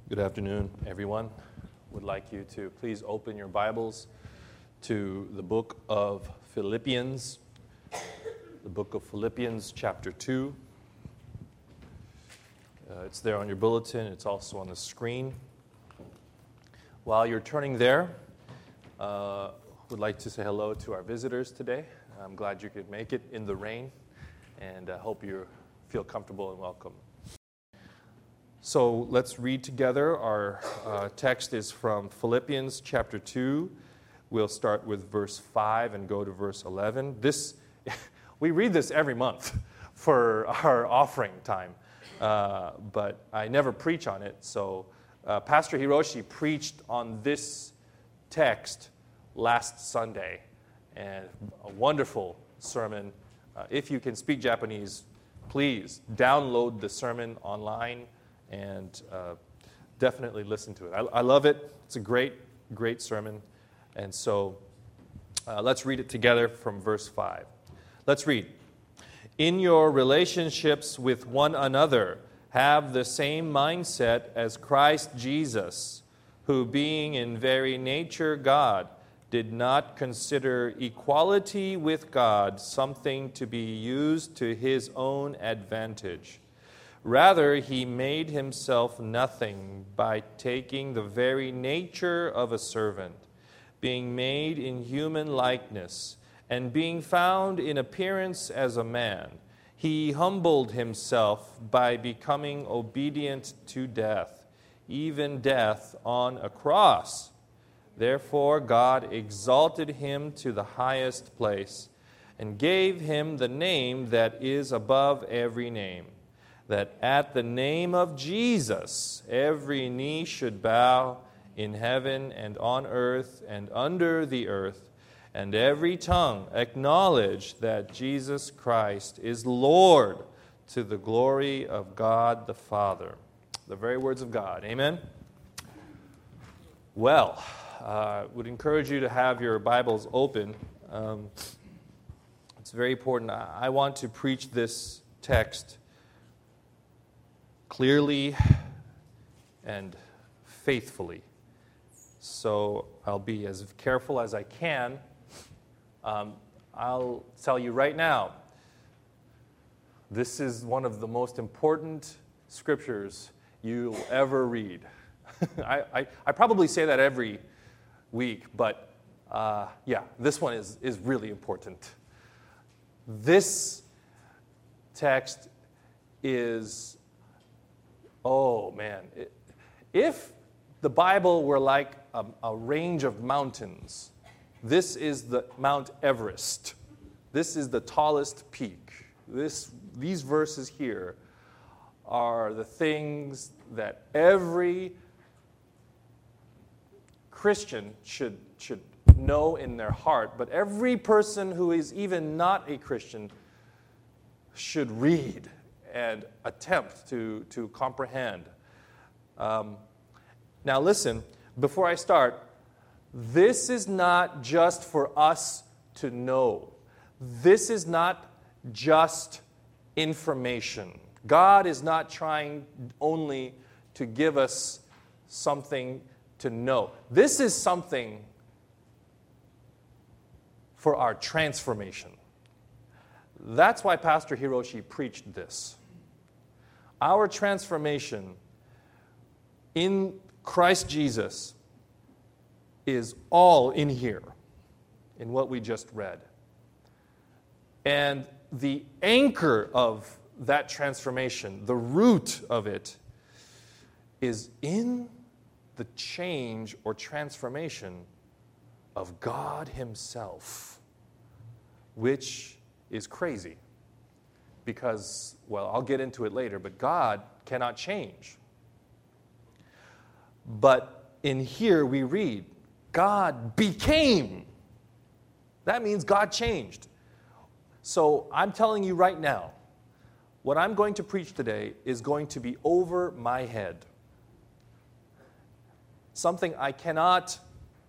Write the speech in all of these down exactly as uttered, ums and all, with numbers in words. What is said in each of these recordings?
Good afternoon, everyone. Would like you to please open your Bibles to the book of Philippians, the book of Philippians, chapter two. Uh, it's there on your bulletin. It's also on the screen. While you're turning there, uh, would like to say hello to our visitors today. I'm glad you could make it in the rain, and I uh, hope you feel comfortable and welcome. So let's read together. Our uh, text is from Philippians chapter two. We'll start with verse five and go to verse eleven. This, we read this every month for our offering time, uh, but I never preach on it. So uh, Pastor Hiroshi preached on this text last Sunday, and a wonderful sermon. Uh, if you can speak Japanese, please download the sermon online and uh, definitely listen to it. I, I love it. It's a great, great sermon. And so uh, let's read it together from verse five. Let's read. In your relationships with one another, have the same mindset as Christ Jesus, who being in very nature God, did not consider equality with God something to be used to his own advantage. Rather, he made himself nothing by taking the very nature of a servant, being made in human likeness, and being found in appearance as a man. He humbled himself by becoming obedient to death, even death on a cross. Therefore, God exalted him to the highest place and gave him the name that is above every name, that at the name of Jesus every knee should bow in heaven and on earth and under the earth, and every tongue acknowledge that Jesus Christ is Lord, to the glory of God the Father. The very words of God. Amen? Well, I uh, would encourage you to have your Bibles open. Um, it's very important. I, I want to preach this text clearly and faithfully. So I'll be as careful as I can. Um, I'll tell you right now, this is one of the most important scriptures you'll ever read. I, I, I probably say that every week, but uh, yeah, this one is, is really important. This text is Oh, man. If the Bible were like a, a range of mountains, this is the Mount Everest. This is the tallest peak. This, these verses here are the things that every Christian should, should know in their heart, but every person who is even not a Christian should read and attempt to, to comprehend. Um, now listen, before I start, this is not just for us to know. This is not just information. God is not trying only to give us something to know. This is something for our transformation. That's why Pastor Hiroshi preached this. Our transformation in Christ Jesus is all in here, in what we just read. And the anchor of that transformation, the root of it, is in the change or transformation of God Himself, which is crazy. Because, well, I'll get into it later, but God cannot change. But in here we read, God became. That means God changed. So I'm telling you right now, what I'm going to preach today is going to be over my head. Something I cannot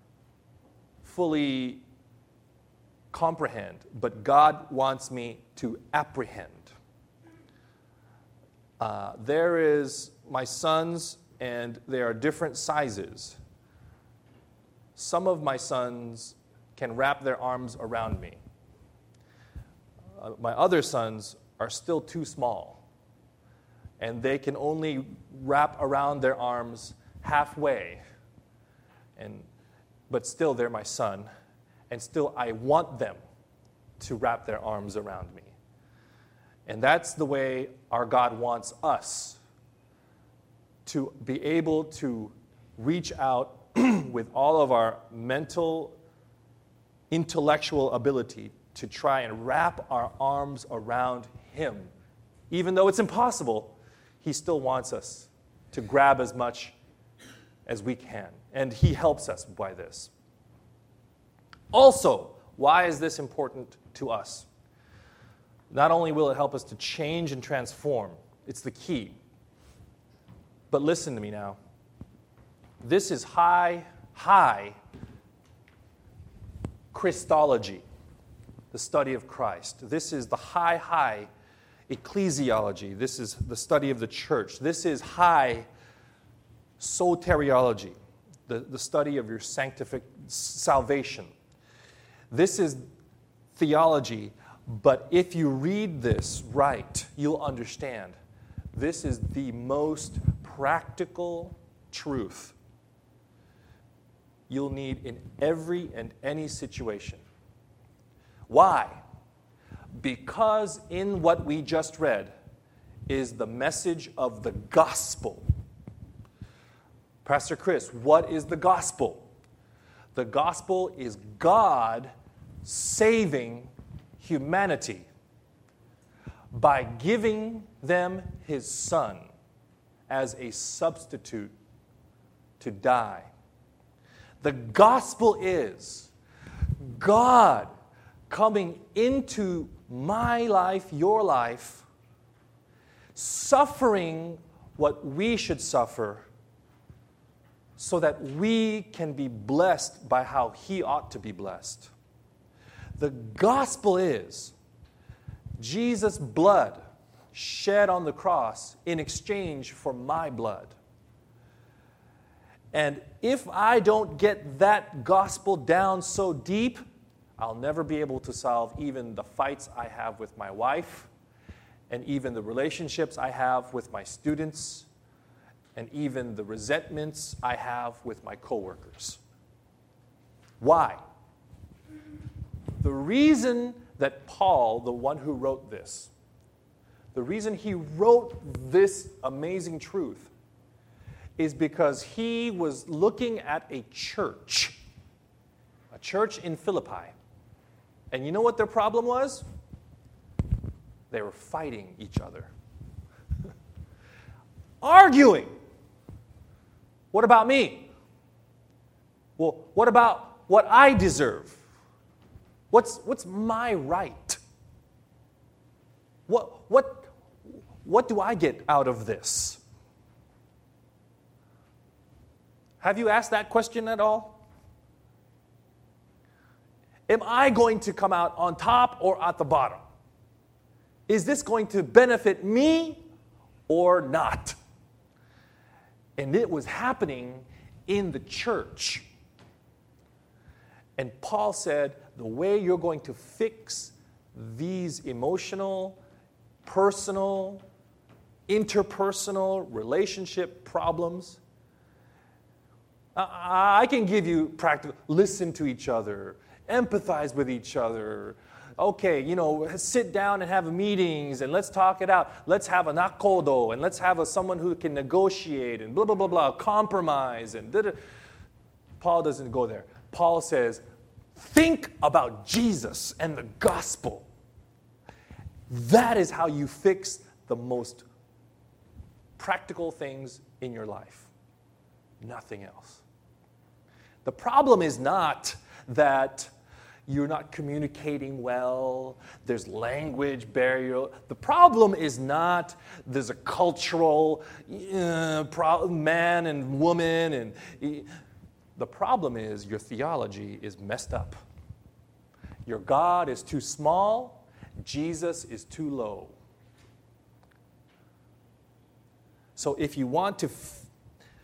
fully comprehend, but God wants me to apprehend. Uh, there is my son's and they are different sizes. Some of my sons can wrap their arms around me. Uh, my other sons are still too small, and they can only wrap around their arms halfway. And, but still, they're my son, and still I want them to wrap their arms around me. And that's the way our God wants us to be able to reach out with all of our mental, intellectual ability to try and wrap our arms around Him. Even though it's impossible, He still wants us to grab as much as we can. And He helps us by this. Also, why is this important to us? Not only will it help us to change and transform, it's the key. But listen to me now. This is high, high Christology, the study of Christ. This is the high, high ecclesiology. This is the study of the church. This is high soteriology, the, the study of your sanctific salvation. This is theology, but if you read this right, you'll understand this is the most practical truth you'll need in every and any situation. Why? Because in what we just read is the message of the gospel. Pastor Chris, what is the gospel? The gospel is God saving humanity by giving them His Son as a substitute to die. The gospel is God coming into my life, your life, suffering what we should suffer so that we can be blessed by how He ought to be blessed. The gospel is Jesus' blood shed on the cross in exchange for my blood. And if I don't get that gospel down so deep, I'll never be able to solve even the fights I have with my wife, and even the relationships I have with my students, and even the resentments I have with my coworkers. Why? The reason that Paul, the one who wrote this, the reason he wrote this amazing truth is because he was looking at a church, a church in Philippi. And you know what their problem was? They were fighting each other. Arguing. What about me? Well, what about what I deserve? What's, what's my right? What, what, what do I get out of this? Have you asked that question at all? Am I going to come out on top or at the bottom? Is this going to benefit me or not? And it was happening in the church. And Paul said, the way you're going to fix these emotional, personal, interpersonal relationship problems, I can give you practical, listen to each other, empathize with each other. Okay, you know, sit down and have meetings and let's talk it out. Let's have an akodo and let's have a, someone who can negotiate and blah, blah, blah, blah, compromise. And da-da. Paul doesn't go there. Paul says, think about Jesus and the gospel. That is how you fix the most practical things in your life. Nothing else. The problem is not that you're not communicating well, there's language barrier. The problem is not there's a cultural uh, pro- man and woman. and uh, The problem is your theology is messed up. Your God is too small, Jesus is too low. So if you want to f-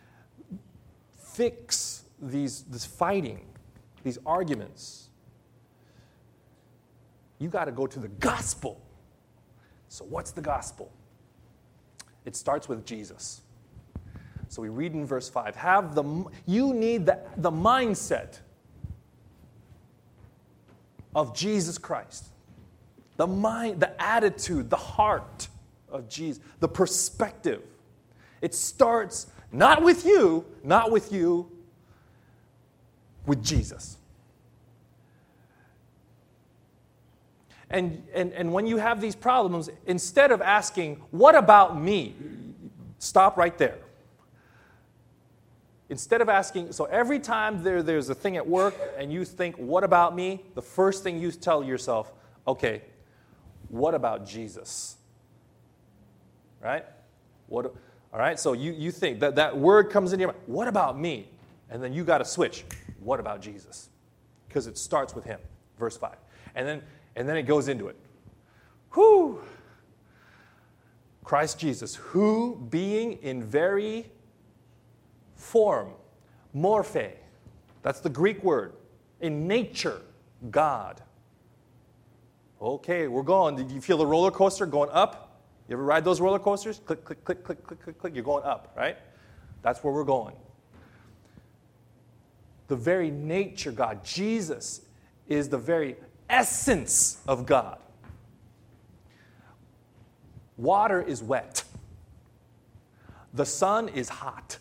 fix these, this fighting, these arguments, you got to go to the gospel. So what's the gospel? It starts with Jesus. So we read in verse five, have the, you need the, the mindset of Jesus Christ. The mind, the attitude, the heart of Jesus, the perspective. It starts not with you, not with you, with Jesus. And, and, and when you have these problems, instead of asking, what about me? Stop right there. Instead of asking, so every time there, there's a thing at work and you think, what about me? The first thing you tell yourself, okay, what about Jesus? Right? What, all right, so you, you think that that word comes in your mind, what about me? And then you got to switch, what about Jesus? Because it starts with him, verse five. And then, and then it goes into it. Whew! Christ Jesus, who being in very form, morphe, that's the Greek word, in nature, God. Okay, we're going. Did you feel the roller coaster going up? You ever ride those roller coasters? Click, click, click, click, click, click, click. You're going up, right? That's where we're going. The very nature God, Jesus, is the very essence of God. Water is wet. The sun is hot.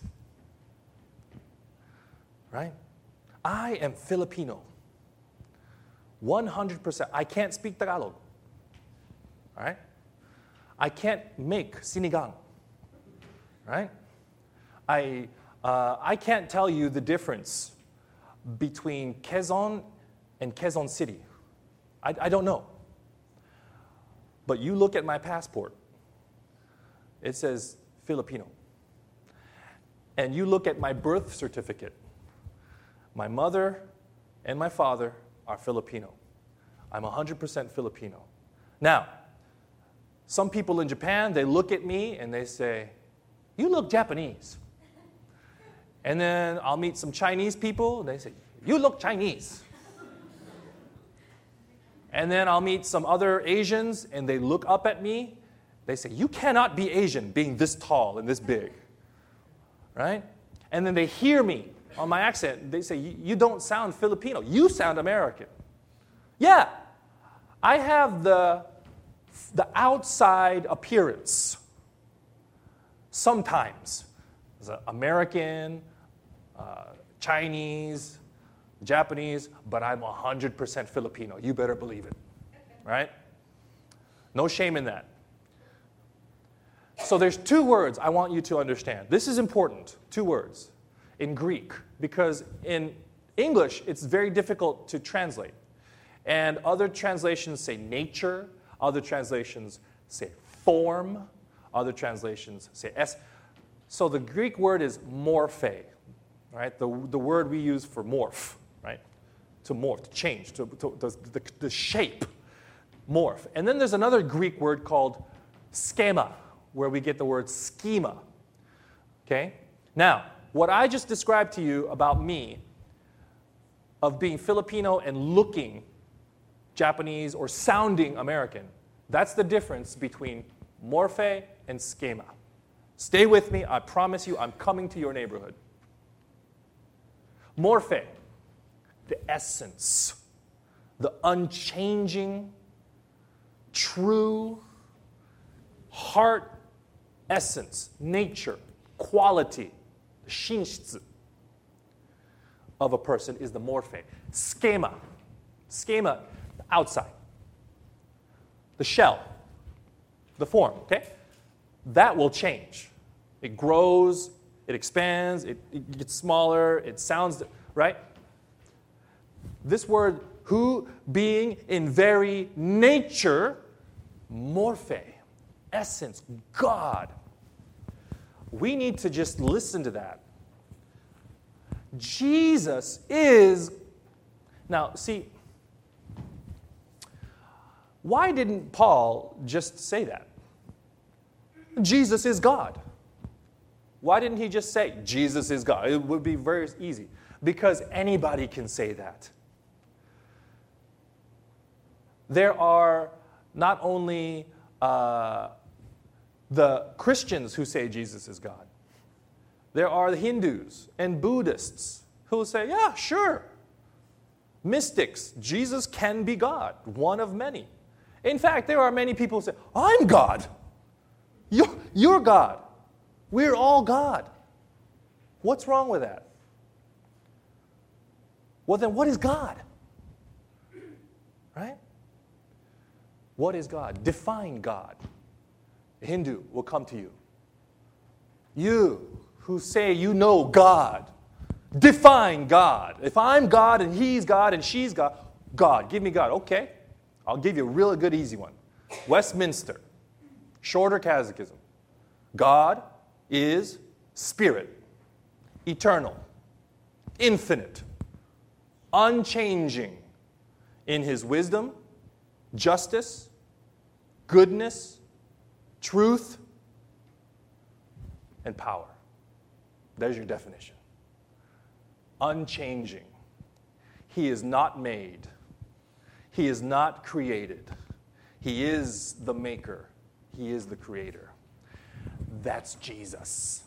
Right? I am Filipino. one hundred percent. I can't speak Tagalog. All right? I can't make sinigang. Right? I, uh, I can't tell you the difference between Quezon and Quezon City. I, I don't know. But you look at my passport. It says Filipino. And you look at my birth certificate. My mother and my father are Filipino. I'm one hundred percent Filipino. Now, some people in Japan, they look at me and they say, you look Japanese. And then I'll meet some Chinese people and they say, you look Chinese. And then I'll meet some other Asians and they look up at me. They say, you cannot be Asian being this tall and this big. Right? And then they hear me on my accent. They say, you don't sound Filipino. You sound American. Yeah, I have the, the outside appearance. Sometimes. As an American, uh, Chinese, Japanese, but I'm one hundred percent Filipino. You better believe it. Right? No shame in that. So there's two words I want you to understand. This is important. Two words. In Greek, because in English, it's very difficult to translate. And other translations say nature, other translations say form, other translations say s. So the Greek word is morphe, right? The, the word we use for morph, right? To morph, to change, to, to, to the, the shape, morph. And then there's another Greek word called schema, where we get the word schema, okay? Now, what I just described to you about me, of being Filipino and looking Japanese or sounding American, that's the difference between morphe and schema. Stay with me. I promise you I'm coming to your neighborhood. Morphe, the essence, the unchanging, true, heart essence, nature, quality, the shinshitsu of a person is the morphe. Schema. Schema, the outside. The shell. The form, okay? That will change. It grows, it expands, it, it gets smaller, it sounds, right? This word, who being in very nature, morphe, essence, God. We need to just listen to that. Jesus is, now see, why didn't Paul just say that? Jesus is God. Why didn't he just say, Jesus is God? It would be very easy. Because anybody can say that. There are not only uh, the Christians who say Jesus is God. There are the Hindus and Buddhists who will say, yeah, sure. Mystics, Jesus can be God, one of many. In fact, there are many people who say, I'm God. You're, you're God. We're all God. What's wrong with that? Well, then what is God? Right? What is God? Define God. A Hindu will come to you. You who say you know God, define God. If I'm God and he's God and she's God, God, give me God. Okay, I'll give you a really good easy one. Westminster, Shorter Catechism. God is spirit, eternal, infinite, unchanging in his wisdom, justice, goodness, truth, and power. There's your definition. Unchanging. He is not made. He is not created. He is the maker. He is the creator. That's Jesus.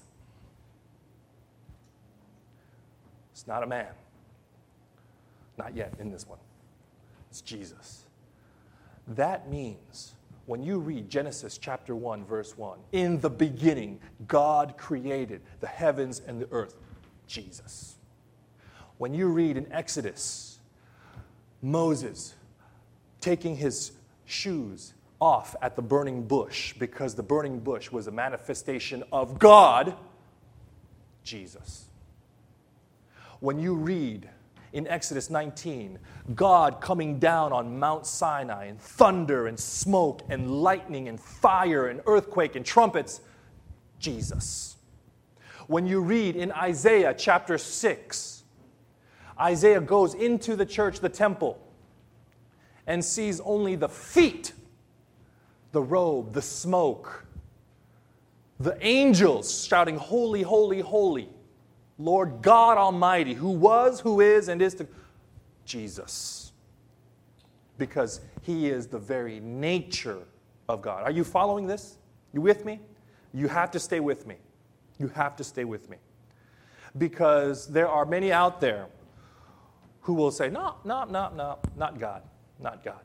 It's not a man. Not yet in this one. It's Jesus. That means when you read Genesis chapter one, verse one, in the beginning, God created the heavens and the earth. Jesus. When you read in Exodus, Moses taking his shoes off at the burning bush because the burning bush was a manifestation of God, Jesus. When you read in Exodus nineteen, God coming down on Mount Sinai in thunder and smoke and lightning and fire and earthquake and trumpets, Jesus. When you read in Isaiah chapter six, Isaiah goes into the church, the temple, and sees only the feet, the robe, the smoke, the angels shouting, holy, holy, holy. Lord God Almighty, who was, who is, and is to... Jesus. Because he is the very nature of God. Are you following this? You with me? You have to stay with me. You have to stay with me. Because there are many out there who will say, no, no, no, no, not God, not God.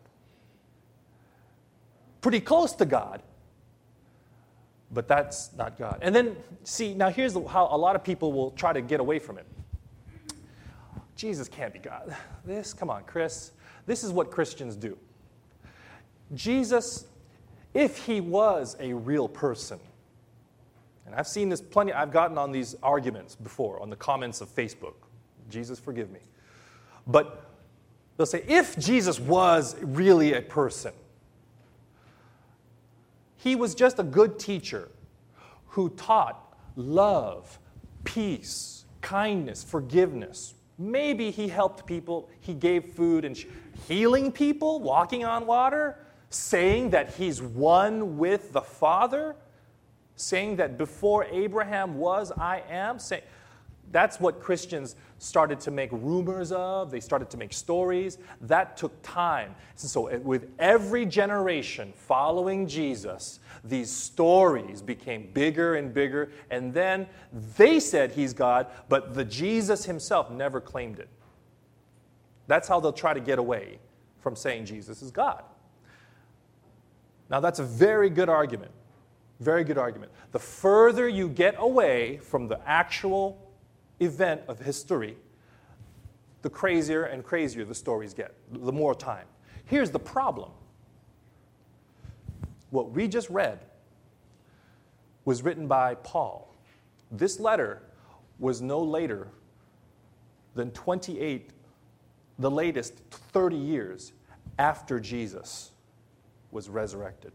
Pretty close to God, but that's not God. And then, see, now here's how a lot of people will try to get away from it. Jesus can't be God. This, come on, Chris. This is what Christians do. Jesus, if he was a real person, and I've seen this plenty, I've gotten on these arguments before on the comments of Facebook. Jesus, forgive me. But they'll say, if Jesus was really a person, he was just a good teacher who taught love, peace, kindness, forgiveness. Maybe he helped people, he gave food and sh- healing people, walking on water, saying that he's one with the Father, saying that before Abraham was, I am. Say, that's what Christians started to make rumors of. They started to make stories. That took time. So with every generation following Jesus, these stories became bigger and bigger. And then they said he's God, but the Jesus himself never claimed it. That's how they'll try to get away from saying Jesus is God. Now that's a very good argument. Very good argument. The further you get away from the actual event of history, the crazier and crazier the stories get, the more time. Here's the problem. What we just read was written by Paul. This letter was no later than twenty-eight, the latest thirty years after Jesus was resurrected.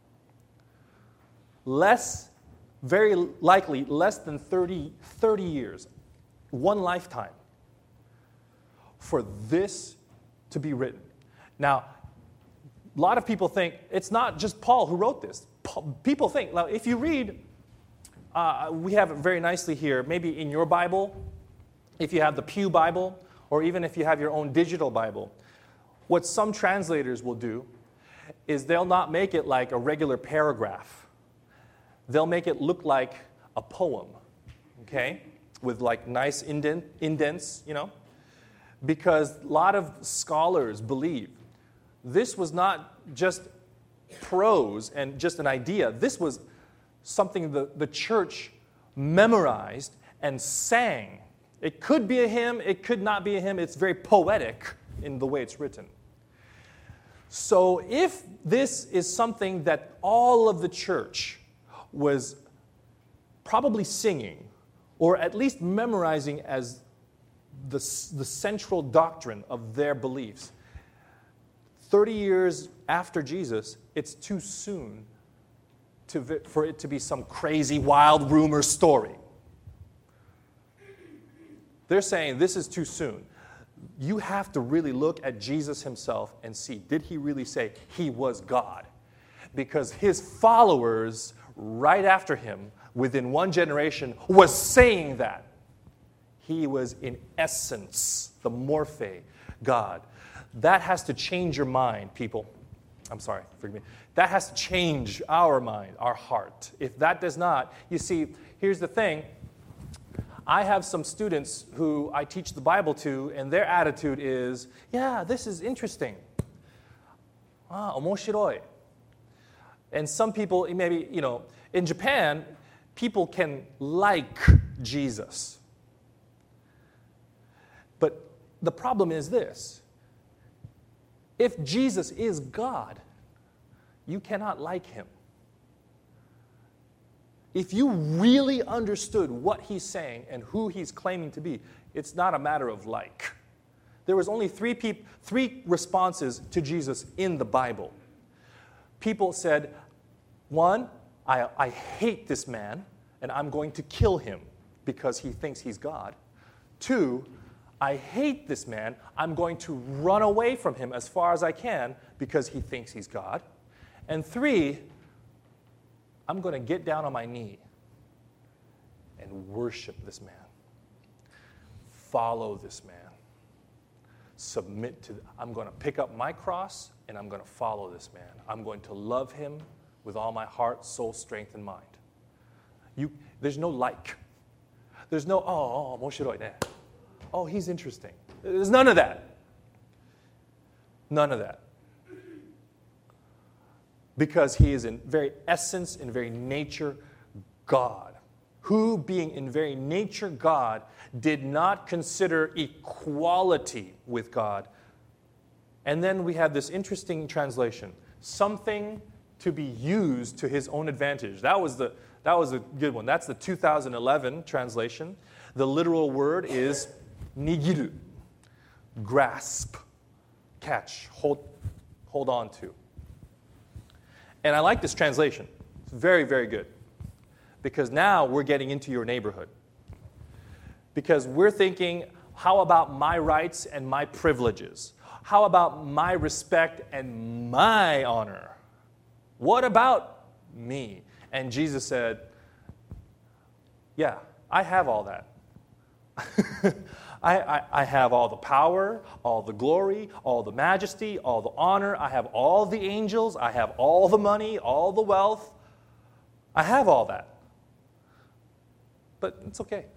Less, very likely, less than thirty, thirty years, one lifetime, for this to be written. Now, a lot of people think it's not just Paul who wrote this. People think, now if you read uh, we have it very nicely here, maybe in your Bible, if you have the Pew Bible, or even if you have your own digital Bible. What some translators will do is they'll not make it like a regular paragraph. They'll make it look like a poem, okay, with like nice indent, indents, you know, because a lot of scholars believe this was not just prose and just an idea. This was something the, the church memorized and sang. It could be a hymn, it could not be a hymn. It's very poetic in the way it's written. So if this is something that all of the church was probably singing, or at least memorizing as the, the central doctrine of their beliefs, thirty years after Jesus, it's too soon to, for it to be some crazy, wild rumor story. They're saying this is too soon. You have to really look at Jesus himself and see, did he really say he was God? Because his followers, right after him, within one generation, was saying that. He was in essence, the morphe, God. That has to change your mind, people. I'm sorry, forgive me. That has to change our mind, our heart. If that does not, you see, here's the thing. I have some students who I teach the Bible to, and their attitude is, yeah, this is interesting. Ah, omoshiroi. And some people, maybe, you know, in Japan, people can like Jesus. But the problem is this. If Jesus is God, you cannot like him. If you really understood what he's saying and who he's claiming to be, it's not a matter of like. There was only three, peop- three responses to Jesus in the Bible. People said, one, I, I hate this man, and I'm going to kill him because he thinks he's God. Two, I hate this man, I'm going to run away from him as far as I can because he thinks he's God. And three, I'm going to get down on my knee and worship this man. Follow this man. Submit to, I'm going to pick up my cross and I'm going to follow this man. I'm going to love him with all my heart, soul, strength, and mind. You, there's no like. There's no, oh, oh, moshiroi ne. Oh, he's interesting. There's none of that. None of that. Because he is in very essence, in very nature, God. Who, being in very nature God, did not consider equality with God. And then we have this interesting translation. Something to be used to his own advantage. That was the, that was a good one. That's the two thousand eleven translation. The literal word is nigiru. Grasp. Catch. Hold, hold on to. And I like this translation. It's very, very good. Because now we're getting into your neighborhood. Because we're thinking, how about my rights and my privileges? How about my respect and my honor? What about me? And Jesus said, yeah, I have all that. I, I, I have all the power, all the glory, all the majesty, all the honor. I have all the angels. I have all the money, all the wealth. I have all that. But it's okay.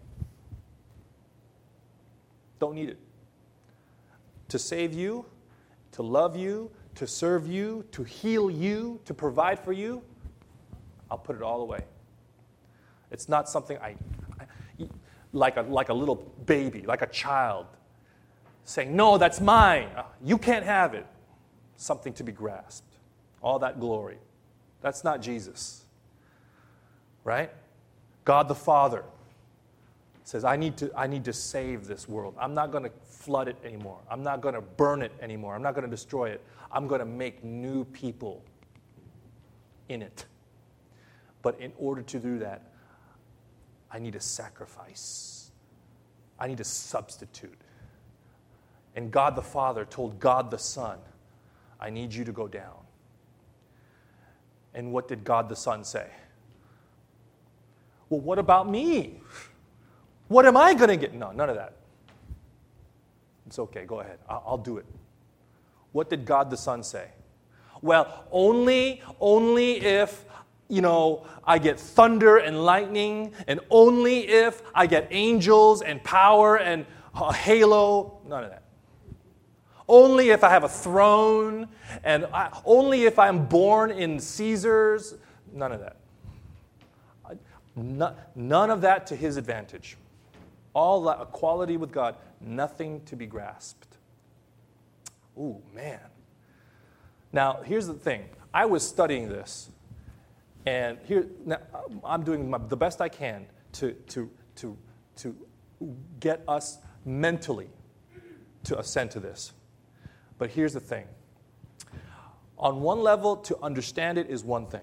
Don't need it. To save you, to love you, to serve you, to heal you, to provide for you, I'll put it all away. It's not something I... I Like a, like a little baby, like a child, saying, no, that's mine. You can't have it. Something to be grasped. All that glory. That's not Jesus. Right? God the Father says, I need to, I need to save this world. I'm not going to flood it anymore. I'm not going to burn it anymore. I'm not going to destroy it. I'm going to make new people in it. But in order to do that, I need a sacrifice. I need a substitute. And God the Father told God the Son, I need you to go down. And what did God the Son say? Well, what about me? What am I going to get? No, none of that. It's okay, go ahead. I'll, I'll do it. What did God the Son say? Well, only, only if, you know, I get thunder and lightning, and only if I get angels and power and a halo. None of that. Only if I have a throne, and I, only if I'm born in Caesar's. None of that. No, none of that to his advantage. All that equality with God, nothing to be grasped. Ooh, man. Now, here's the thing. I was studying this, and here now, I'm doing my, the best I can to, to, to, to get us mentally to assent to this. But here's the thing. On one level, to understand it is one thing.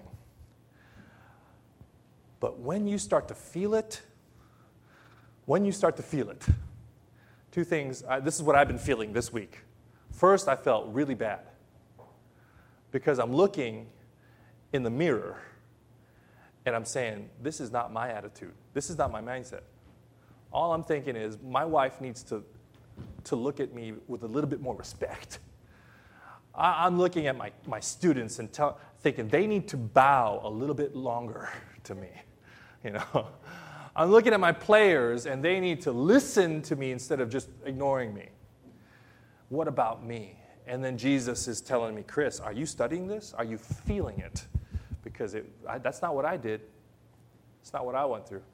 But when you start to feel it, when you start to feel it, two things, uh, this is what I've been feeling this week. First, I felt really bad because I'm looking in the mirror and I'm saying, this is not my attitude. This is not my mindset. All I'm thinking is my wife needs to, to look at me with a little bit more respect. I, I'm looking at my, my students and tell, thinking they need to bow a little bit longer to me. You know, I'm looking at my players and they need to listen to me instead of just ignoring me. What about me? And then Jesus is telling me, Chris, are you studying this? Are you feeling it? Because it, I, that's not what I did. It's not what I went through.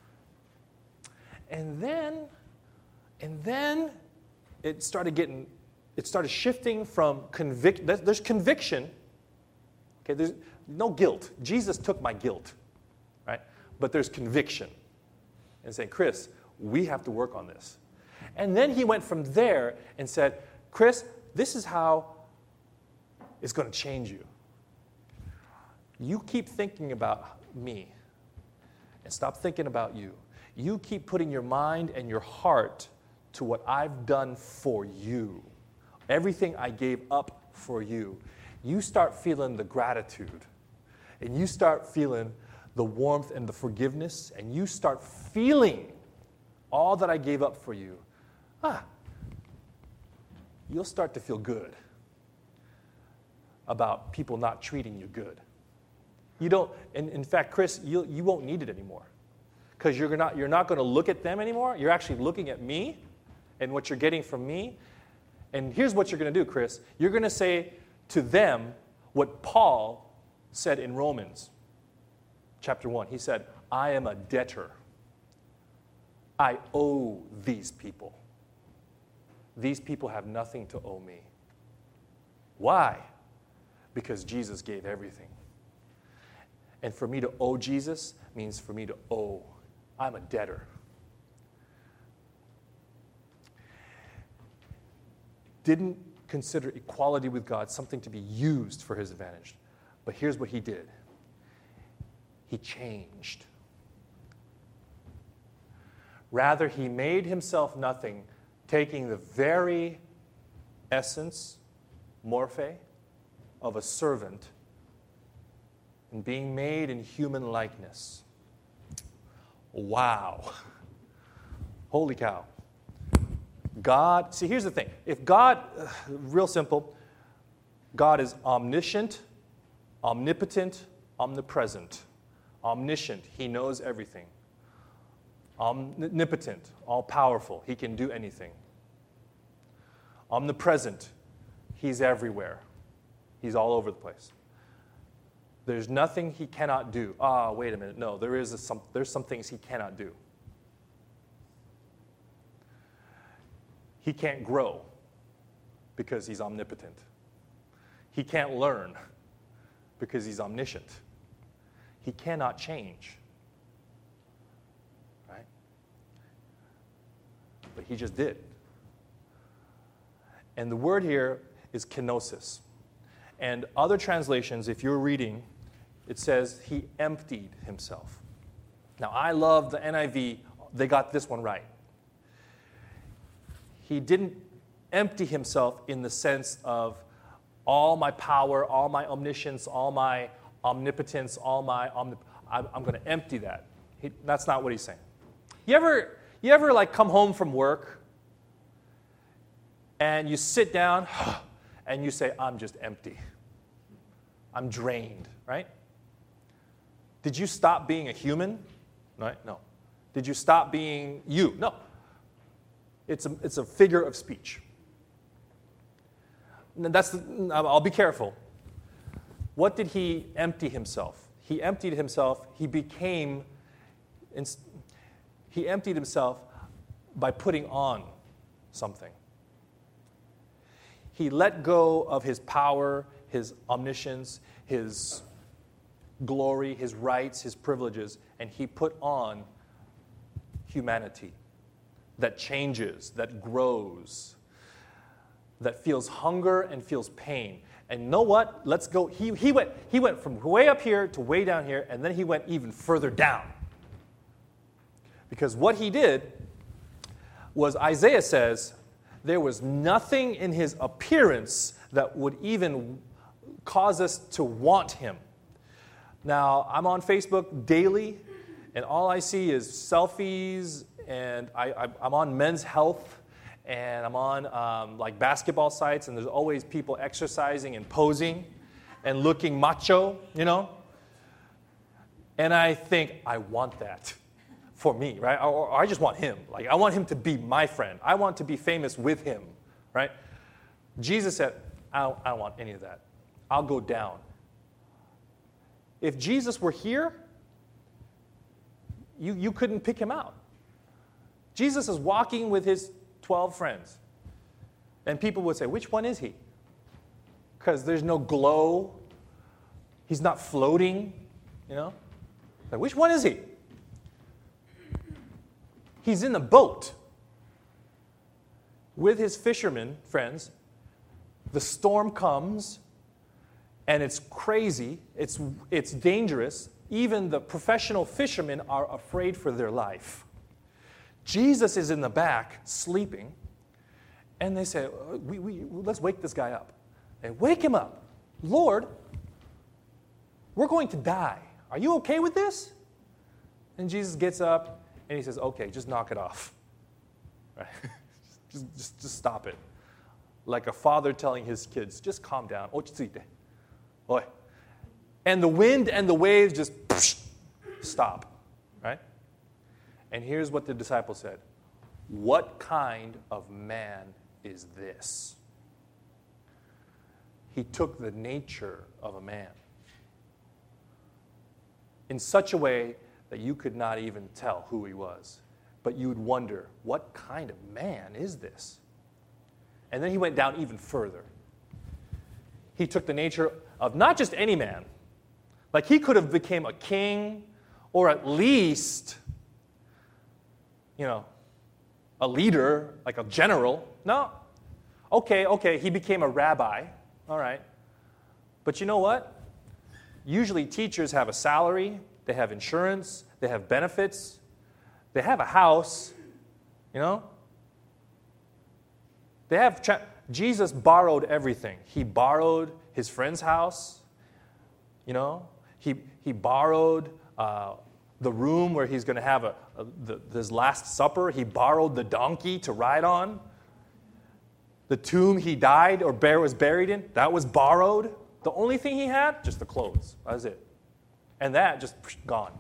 And then, and then it started getting, it started shifting from convict. There's conviction. Okay, there's no guilt. Jesus took my guilt, right? But there's conviction. And saying, Chris, we have to work on this. And then he went from there and said, Chris, this is how it's going to change you. You keep thinking about me and stop thinking about you. You keep putting your mind and your heart to what I've done for you. Everything I gave up for you. You start feeling the gratitude. And you start feeling the warmth and the forgiveness, and you start feeling all that I gave up for you, ah, you'll start to feel good about people not treating you good. You don't, and in fact, Chris, you, you won't need it anymore because you're not, you're not going to look at them anymore. You're actually looking at me and what you're getting from me. And here's what you're going to do, Chris. You're going to say to them what Paul said in Romans chapter one. He said, I am a debtor. I owe these people. These people have nothing to owe me. Why? Because Jesus gave everything. And for me to owe Jesus means for me to owe. I'm a debtor. Didn't consider equality with God something to be used for his advantage. But here's what he did. He changed. Rather, he made himself nothing, taking the very essence, morphe, of a servant and being made in human likeness. Wow. Holy cow. God, see, here's the thing. If God, real simple, God is omniscient, omnipotent, omnipresent. Omniscient, he knows everything. Omnipotent, all-powerful, he can do anything. Omnipresent, he's everywhere. He's all over the place. There's nothing he cannot do. Ah, wait a minute. No, there is a, some, there's some things he cannot do. He can't grow because he's omnipotent. He can't learn because he's omniscient. He cannot change. Right? But he just did. And the word here is kenosis. And other translations, if you're reading, it says he emptied himself. Now, I love the N I V. They got this one right. He didn't empty himself in the sense of all my power, all my omniscience, all my omnipotence, all my omnip- I'm going to empty that. He, that's not what he's saying. You ever, you ever like come home from work and you sit down and you say, I'm just empty. I'm drained, right? Did you stop being a human? Right? No. Did you stop being you? No. It's a, it's a figure of speech. That's the, I'll be careful. What did he empty himself? He emptied himself. He became, he emptied himself by putting on something. He let go of his power, his omniscience, his glory, his rights, his privileges, and he put on humanity that changes, that grows, that feels hunger and feels pain. And you know what? Let's go. He, he, went, he went from way up here to way down here, and then he went even further down. Because what he did was, Isaiah says, there was nothing in his appearance that would even cause us to want him. Now, I'm on Facebook daily, and all I see is selfies, and I, I, I'm on Men's Health, and I'm on um, like basketball sites, and there's always people exercising and posing and looking macho, you know? And I think, I want that for me, right? Or, or I just want him. Like, I want him to be my friend. I want to be famous with him, right? Jesus said, I don't, I don't want any of that. I'll go down. If Jesus were here, you, you couldn't pick him out. Jesus is walking with his twelve friends. And people would say, which one is he? Because there's no glow. He's not floating, you know? Like, which one is he? He's in the boat with his fishermen friends. The storm comes, and it's crazy. It's, it's dangerous. Even the professional fishermen are afraid for their life. Jesus is in the back, sleeping, and they say, we, we, let's wake this guy up. They wake him up. Lord, we're going to die. Are you okay with this? And Jesus gets up, and he says, okay, just knock it off. Right? just, just, just stop it. Like a father telling his kids, just calm down. Ochitsuite. Oi. And the wind and the waves just psh, stop. Right? And here's what the disciples said. What kind of man is this? He took the nature of a man in such a way that you could not even tell who he was. But you would wonder, what kind of man is this? And then he went down even further. He took the nature of not just any man. Like he could have become a king or at least, you know, a leader, like a general. No. Okay, okay, he became a rabbi. All right. But you know what? Usually teachers have a salary, they have insurance, they have benefits, they have a house, you know? They have, tra- Jesus borrowed everything. He borrowed his friend's house, you know? He, he borrowed uh, the room where he's going to have a, a, the, his last supper. He borrowed the donkey to ride on. The tomb he died or bear was buried in, that was borrowed. The only thing he had, just the clothes. That was it. And that just gone.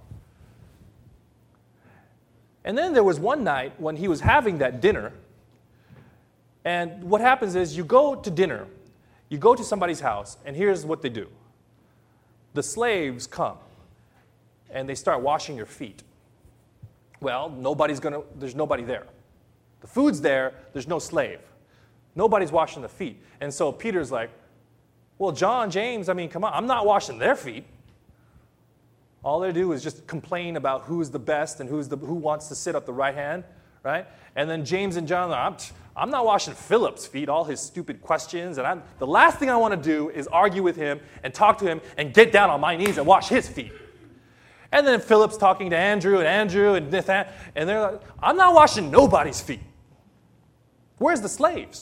And then there was one night when he was having that dinner. And what happens is you go to dinner, you go to somebody's house, and here's what they do. The slaves come, and they start washing your feet. Well, nobody's gonna, there's nobody there. The food's there, there's no slave. Nobody's washing the feet. And so Peter's like, well, John, James, I mean, come on, I'm not washing their feet. All they do is just complain about who's the best and who's the, who wants to sit at the right hand, right? And then James and John, I'm, I'm not washing Philip's feet, all his stupid questions. And I'm, the last thing I want to do is argue with him and talk to him and get down on my knees and wash his feet. And then Philip's talking to Andrew and Andrew and this, that, and they're like, I'm not washing nobody's feet. Where's the slaves?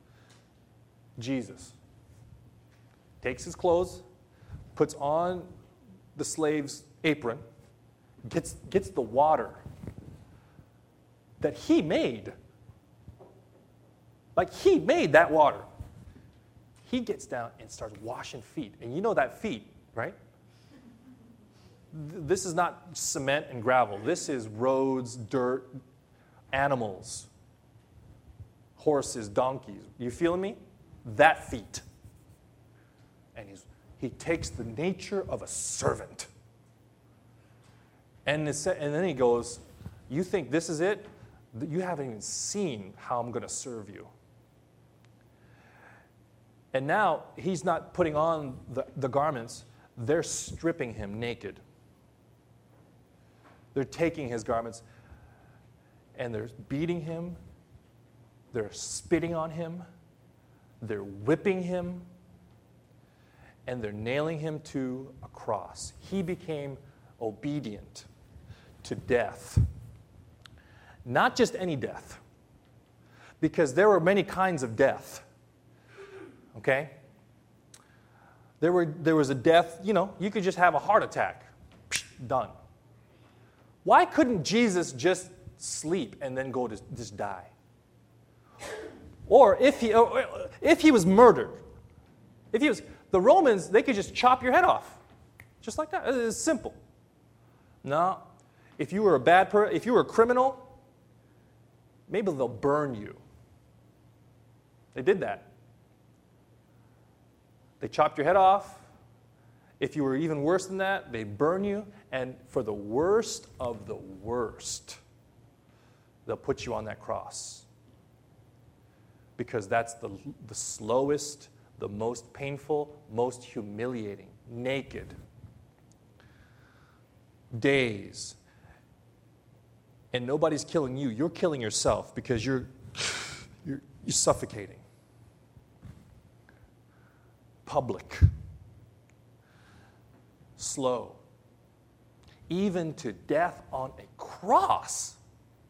Jesus takes his clothes, puts on the slave's apron, gets, gets the water that he made. Like he made that water. He gets down and starts washing feet. And you know that feet, right? Th- This is not cement and gravel. This is roads, dirt, animals, horses, donkeys. You feeling me? That feet. And he's, he takes the nature of a servant. And, it's, and then he goes, you think this is it? You haven't even seen how I'm going to serve you. And now he's not putting on the, the garments. They're stripping him naked. They're taking his garments and they're beating him. They're spitting on him. They're whipping him. And they're nailing him to a cross. He became obedient to death. Not just any death, because there were many kinds of death. Okay? There were there was a death, you know, you could just have a heart attack. Done. Why couldn't Jesus just sleep and then go to just die? Or if he if he was murdered, if he was the Romans, they could just chop your head off. Just like that. It's simple. No. If you were a bad person, if you were a criminal, maybe they'll burn you. They did that. They chopped your head off. If you were even worse than that, they burn you. And for the worst of the worst, they'll put you on that cross. Because that's the, the slowest, the most painful, most humiliating, naked days. And nobody's killing you. You're killing yourself because you're, you're, you're suffocating. Public. Slow. Even to death on a cross.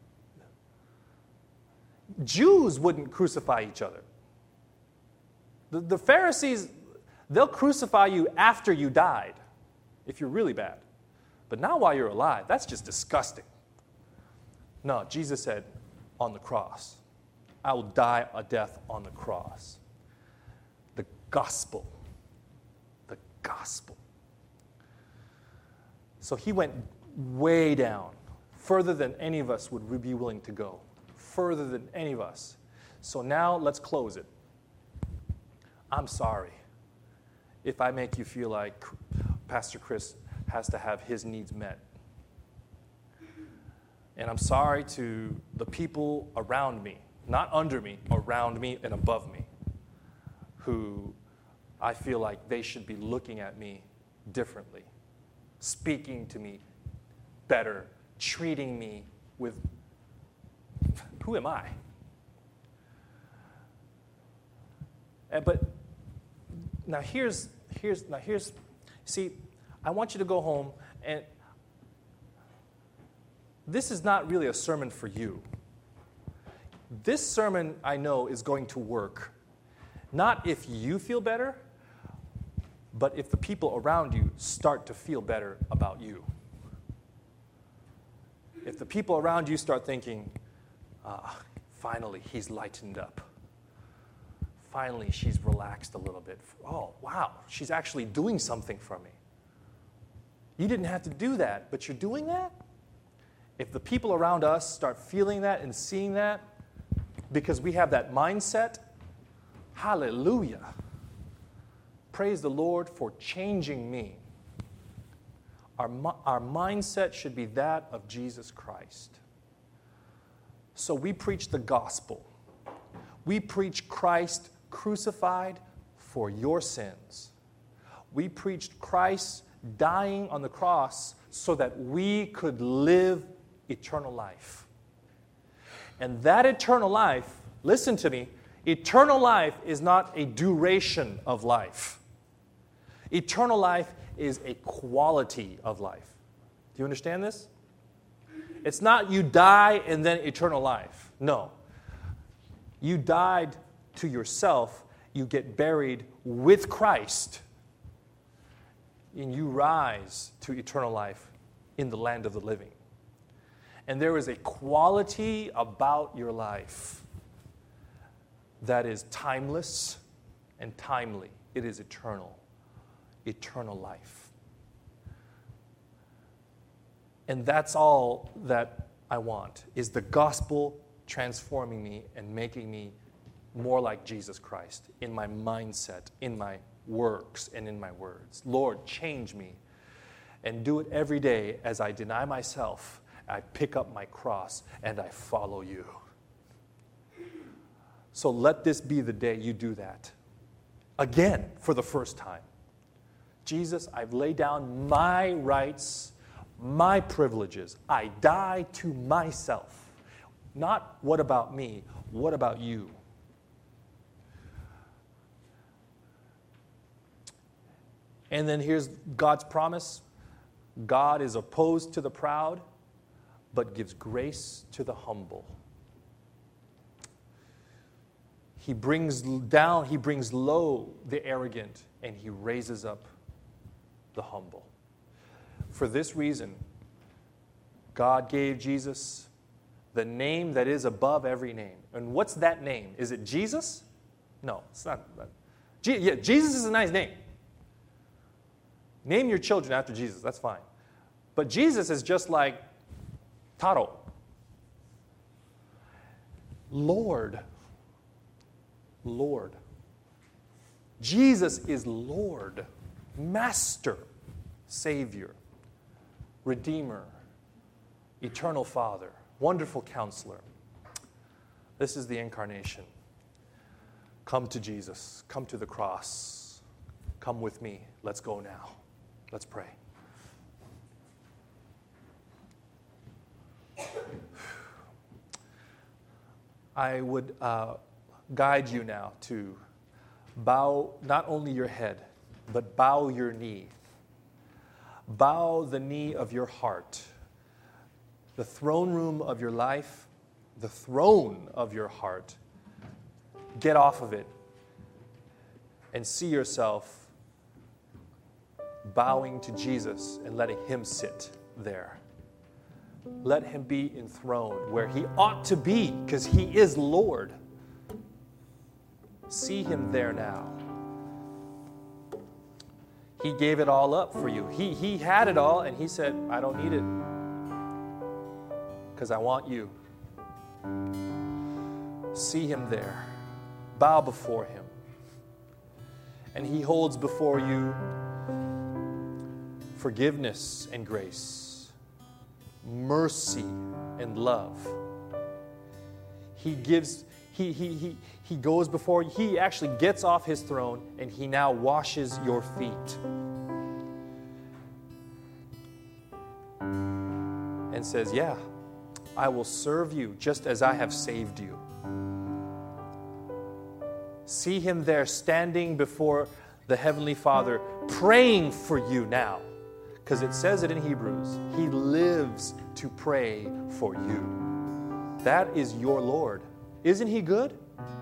Jews wouldn't crucify each other. The, the Pharisees, they'll crucify you after you died, if you're really bad. But not while you're alive. That's just disgusting. No, Jesus said, on the cross. I will die a death on the cross. The gospel. The gospel. So he went way down, further than any of us would be willing to go. Further than any of us. So now let's close it. I'm sorry if I make you feel like Pastor Chris has to have his needs met. And I'm sorry to the people around me, not under me, around me and above me, who I feel like they should be looking at me differently, speaking to me better, treating me with, who am I? And, but now here's, here's, now here's, see, I want you to go home and this is not really a sermon for you. This sermon, I know, is going to work. Not if you feel better, but if the people around you start to feel better about you. If the people around you start thinking, ah, finally, he's lightened up. Finally, she's relaxed a little bit. Oh, wow, she's actually doing something for me. You didn't have to do that, but you're doing that? If the people around us start feeling that and seeing that, because we have that mindset, hallelujah. Praise the Lord for changing me. Our, our mindset should be that of Jesus Christ. So we preach the gospel. We preach Christ crucified for your sins. We preached Christ dying on the cross so that we could live eternal life. And that eternal life, listen to me, eternal life is not a duration of life. Eternal life is a quality of life. Do you understand this? It's not you die and then eternal life. No. You died to yourself, you get buried with Christ, and you rise to eternal life in the land of the living. And there is a quality about your life that is timeless and timely. It is eternal, eternal life. And that's all that I want, is the gospel transforming me and making me more like Jesus Christ in my mindset, in my works, and in my words. Lord, change me, and do it every day as I deny myself, I pick up my cross, and I follow you. So let this be the day you do that. Again, for the first time. Jesus, I've laid down my rights, my privileges. I die to myself. Not what about me, what about you? And then here's God's promise. God is opposed to the proud, but gives grace to the humble. He brings down, he brings low the arrogant, and he raises up the humble. For this reason, God gave Jesus the name that is above every name. And what's that name? Is it Jesus? No, it's not. Je- yeah, Jesus is a nice name. Name your children after Jesus, that's fine. But Jesus is just like Taro. Lord. Lord. Jesus is Lord, Master, Savior, Redeemer, Eternal Father, Wonderful Counselor. This is the incarnation. Come to Jesus. Come to the cross. Come with me. Let's go now. Let's pray. I would uh, guide you now to bow not only your head, but bow your knee. Bow the knee of your heart. The throne room of your life, the throne of your heart. Get off of it and see yourself bowing to Jesus and letting him sit there. Let him be enthroned where he ought to be, because he is Lord. See him there now. He gave it all up for you. He, he had it all, and he said, I don't need it, because I want you. See him there. Bow before him. And he holds before you forgiveness and grace, mercy and love. He gives, he, he, he, he goes before you. He actually gets off his throne and he now washes your feet and says, yeah, I will serve you just as I have saved you. See him there standing before the Heavenly Father, praying for you now. Because it says it in Hebrews, he lives to pray for you. That is your Lord. Isn't he good?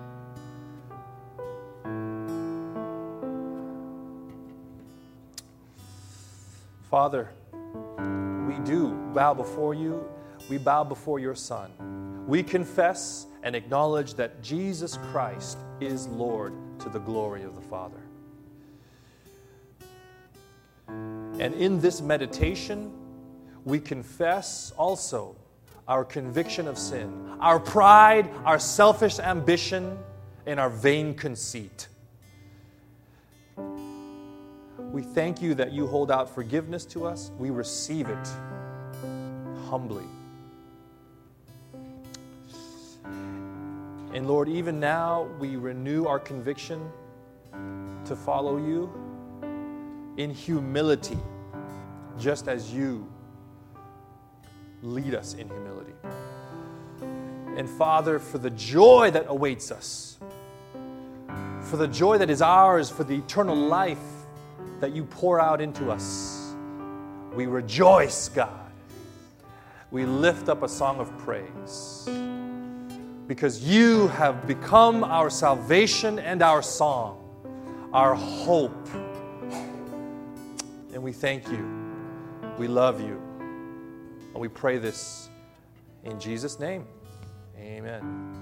Father, we do bow before you. We bow before your Son. We confess and acknowledge that Jesus Christ is Lord to the glory of the Father. And in this meditation, we confess also our conviction of sin, our pride, our selfish ambition, and our vain conceit. We thank you that you hold out forgiveness to us. We receive it humbly. And Lord, even now we renew our conviction to follow you in humility, just as you lead us in humility. And Father, for the joy that awaits us, for the joy that is ours, for the eternal life that you pour out into us, we rejoice, God. We lift up a song of praise because you have become our salvation and our song, our hope. And we thank you. We love you. And we pray this in Jesus' name. Amen.